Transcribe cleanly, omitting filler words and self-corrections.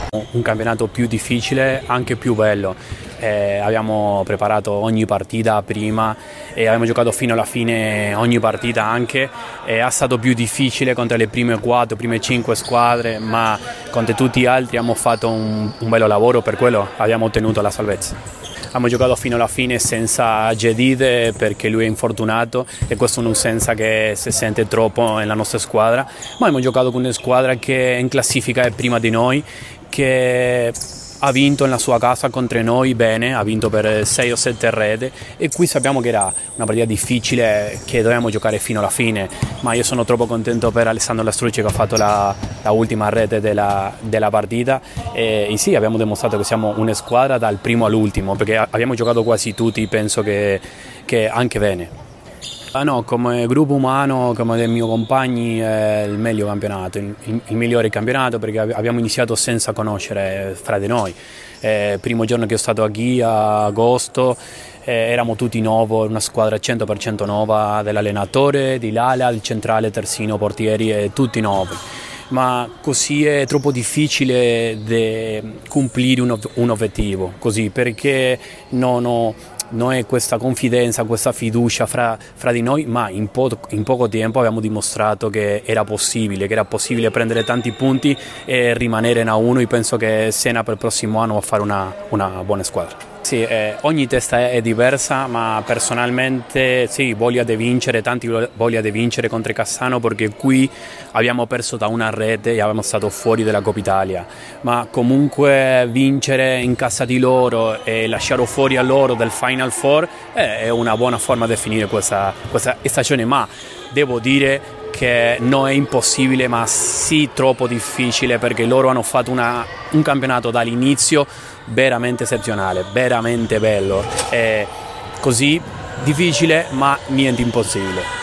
Un campionato più difficile, anche più bello. Abbiamo preparato ogni partita prima e abbiamo giocato fino alla fine ogni partita anche. È stato più difficile contro le prime 4, prime 5 squadre, ma contro tutti gli altri abbiamo fatto un bello lavoro, per quello abbiamo ottenuto la salvezza. Abbiamo giocato fino alla fine senza Jedid perché lui è infortunato e questo è un'assenza che si sente troppo nella nostra squadra, ma abbiamo giocato con una squadra che in classifica è prima di noi, che ha vinto nella sua casa contro noi bene, ha vinto per 6 o 7 rete e qui sappiamo che era una partita difficile che dovevamo giocare fino alla fine, ma io sono troppo contento per Alessandro Lastrucci che ha fatto la ultima rete della partita e sì, abbiamo dimostrato che siamo una squadra dal primo all'ultimo perché abbiamo giocato quasi tutti, penso che anche bene. No, come gruppo umano, come dei miei compagni, è il meglio campionato, il migliore campionato perché abbiamo iniziato senza conoscere fra di noi. Primo giorno che sono stato qui a agosto eravamo tutti nuovi, una squadra 100% nuova dell'allenatore, di Lala, il centrale, terzino, portieri, tutti nuovi. Ma così è troppo difficile compiere un obiettivo, così, perché non è questa confidenza, questa fiducia fra di noi, ma in poco tempo abbiamo dimostrato che era possibile prendere tanti punti e rimanere in A1. Io penso che Siena per il prossimo anno va a fare una buona squadra. Sì, ogni testa è diversa, ma personalmente sì, tanti voglia di vincere contro Cassano perché qui abbiamo perso da una rete e abbiamo stato fuori dalla Coppa Italia, ma comunque vincere in casa di loro e lasciare fuori a loro del Final Four è una buona forma di finire questa stagione, ma devo dire che non è impossibile, ma sì troppo difficile perché loro hanno fatto un campionato dall'inizio veramente eccezionale, veramente bello, così difficile ma niente impossibile.